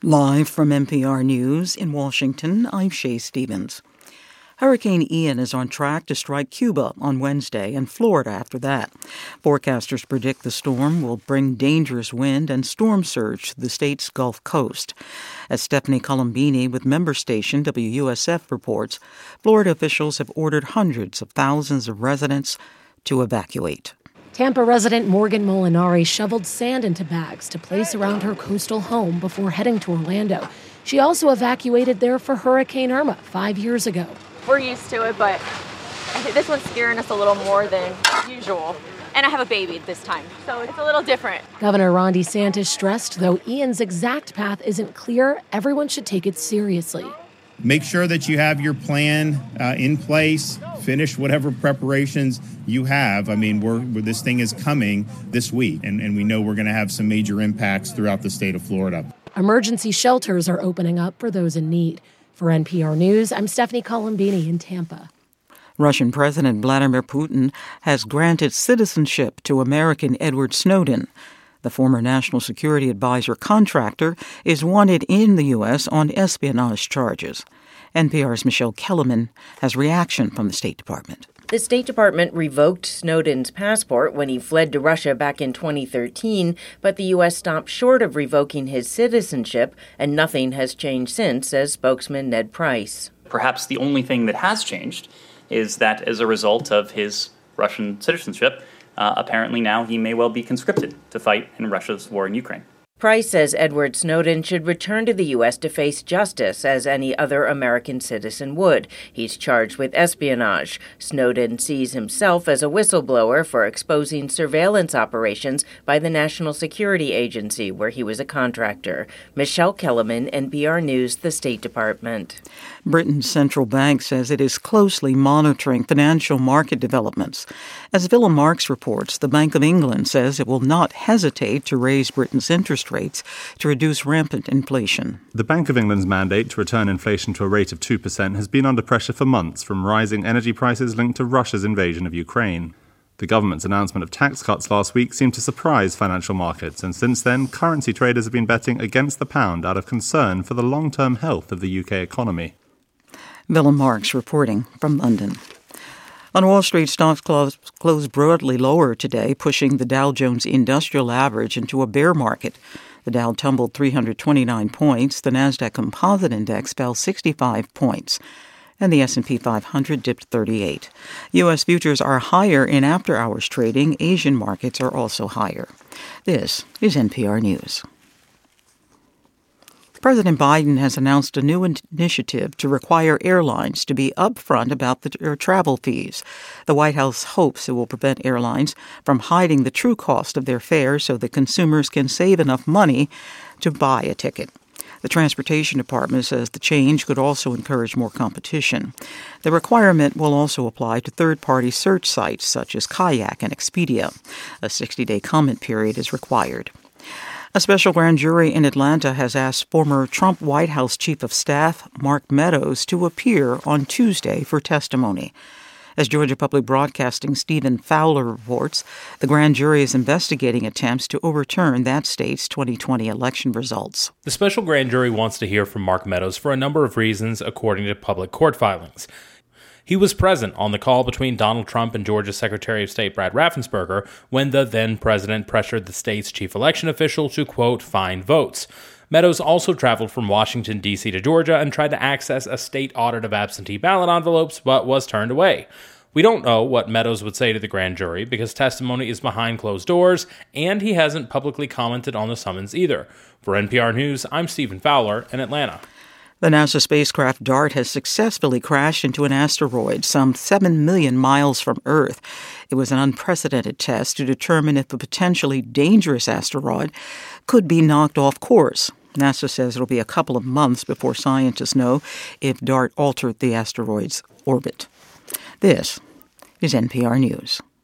Live from NPR News in Washington, I'm Shay Stevens. Hurricane Ian is on track to strike Cuba on Wednesday and Florida after that. Forecasters predict the storm will bring dangerous wind and storm surge to the state's Gulf Coast. As Stephanie Colombini with member station WUSF reports, Florida officials have ordered hundreds of thousands of residents to evacuate. Tampa resident Morgan Molinari shoveled sand into bags to place around her coastal home before heading to Orlando. She also evacuated there for Hurricane Irma 5 years ago. We're used to it, but I think this one's scaring us a little more than usual. And I have a baby this time, so it's a little different. Governor Ron DeSantis stressed, though Ian's exact path isn't clear, everyone should take it seriously. Make sure that you have your plan in place. Finish whatever preparations you have. I mean, this thing is coming this week, and we know we're going to have some major impacts throughout the state of Florida. Emergency shelters are opening up for those in need. For NPR News, I'm Stephanie Colombini in Tampa. Russian President Vladimir Putin has granted citizenship to American Edward Snowden. The former National Security Advisor contractor is wanted in the U.S. on espionage charges. NPR's Michelle Kellerman has reaction from the State Department. The State Department revoked Snowden's passport when he fled to Russia back in 2013, but the U.S. stopped short of revoking his citizenship, and nothing has changed since, says spokesman Ned Price. Perhaps the only thing that has changed is that as a result of his Russian citizenship, apparently now he may well be conscripted to fight in Russia's war in Ukraine. Price says Edward Snowden should return to the U.S. to face justice as any other American citizen would. He's charged with espionage. Snowden sees himself as a whistleblower for exposing surveillance operations by the National Security Agency, where he was a contractor. Michelle Kellerman, NPR News, the State Department. Britain's central bank says it is closely monitoring financial market developments. As Willem Marks reports, the Bank of England says it will not hesitate to raise Britain's interest rates to reduce rampant inflation. The Bank of England's mandate to return inflation to a rate of 2% has been under pressure for months from rising energy prices linked to Russia's invasion of Ukraine. The government's announcement of tax cuts last week seemed to surprise financial markets, and since then, currency traders have been betting against the pound out of concern for the long-term health of the UK economy. Willem Marks reporting from London. On Wall Street, stocks closed broadly lower today, pushing the Dow Jones Industrial Average into a bear market. The Dow tumbled 329 points. The Nasdaq Composite Index fell 65 points. And the S&P 500 dipped 38. U.S. futures are higher in after-hours trading. Asian markets are also higher. This is NPR News. President Biden has announced a new initiative to require airlines to be upfront about their travel fees. The White House hopes it will prevent airlines from hiding the true cost of their fares so that consumers can save enough money to buy a ticket. The Transportation Department says the change could also encourage more competition. The requirement will also apply to third-party search sites such as Kayak and Expedia. A 60-day comment period is required. A special grand jury in Atlanta has asked former Trump White House Chief of Staff Mark Meadows to appear on Tuesday for testimony. As Georgia Public Broadcasting's Stephen Fowler reports, the grand jury is investigating attempts to overturn that state's 2020 election results. The special grand jury wants to hear from Mark Meadows for a number of reasons, according to public court filings. He was present on the call between Donald Trump and Georgia Secretary of State Brad Raffensperger when the then president pressured the state's chief election official to, quote, find votes. Meadows also traveled from Washington, D.C. to Georgia and tried to access a state audit of absentee ballot envelopes, but was turned away. We don't know what Meadows would say to the grand jury because testimony is behind closed doors, and he hasn't publicly commented on the summons either. For NPR News, I'm Stephen Fowler in Atlanta. The NASA spacecraft DART has successfully crashed into an asteroid some 7 million miles from Earth. It was an unprecedented test to determine if a potentially dangerous asteroid could be knocked off course. NASA says it'll be a couple of months before scientists know if DART altered the asteroid's orbit. This is NPR News.